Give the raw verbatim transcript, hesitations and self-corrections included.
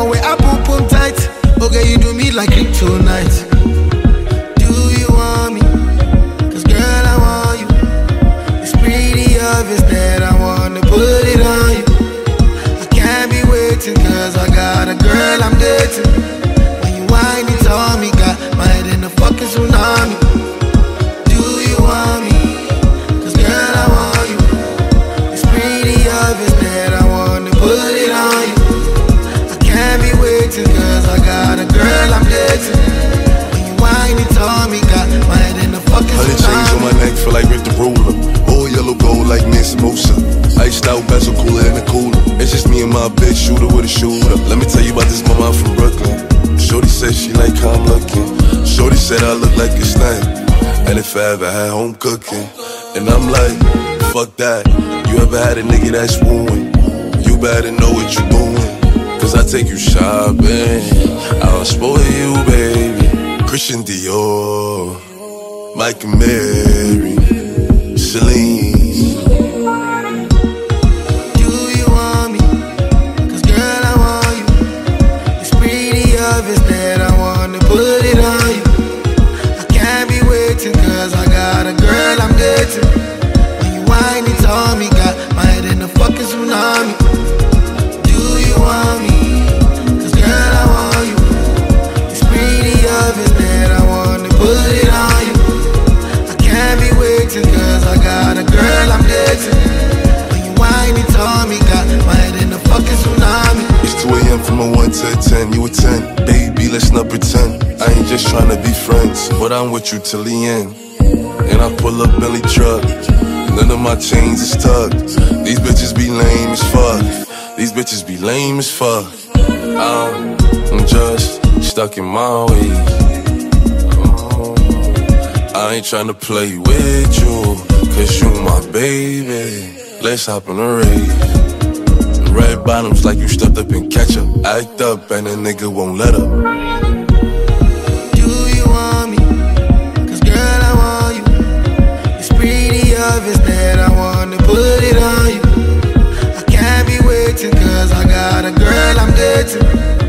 way I poop them tight. Okay, you do me like kryptonite. Do you want me? Cause girl, I want you. It's pretty obvious that I wanna put it on you. I can't be waiting cause I got a girl I'm dating. When you whine it on me, got my head in a fucking tsunami. Do you want me? Cause girl, I want you. It's pretty obvious that I wanna put it on you. I can't be waiting cause I got a girl I'm dating. When you whine it on me, got my head in a fucking tsunami. Hundred chains on my neck, feel like Rick the Ruler. All yellow gold like Nancy Mosa. Iced out bezel cooler in the cooler. It's just me and my bitch shooter with a shooter. Let me tell you about this mama, I'm from Brooklyn. Shorty said she like how I'm looking. Shorty said I look like a snack. And if I ever had home cooking. And I'm like, fuck that. You ever had a nigga that's wooing? You better know what you doing. Cause I take you shopping. I'll spoil you, baby. Christian Dior, Mike and Mary, Celine. Do you want me? Cause girl, I want you. It's pretty obvious that I wanna put it on you. I can't be waiting cause I got a girl I'm dating. When you whine it on me, got my head in a fucking tsunami. Do you want me? Cause girl, I want you. It's pretty obvious that I wanna put it on you. I can't be waiting cause I got a girl I'm dating. When you whine it on me, got my head in a fucking tsunami. It's two a m from a one to a ten, you a ten. Baby, let's not pretend. I ain't just tryna be friends, but I'm with you till the end. And I pull up Billy truck. None of my chains is tucked. These bitches be lame as fuck. These bitches be lame as fuck. I'm, I'm just stuck in my ways. Oh, I ain't tryna play with you, cause you my baby. Let's hop on a rave. Red bottoms like you stepped up in ketchup. Act up and a nigga won't let up. Do you want me? Cause girl, I want you. It's pretty obvious that I wanna put it on you. I can't be waiting cause I got a girl I'm dating.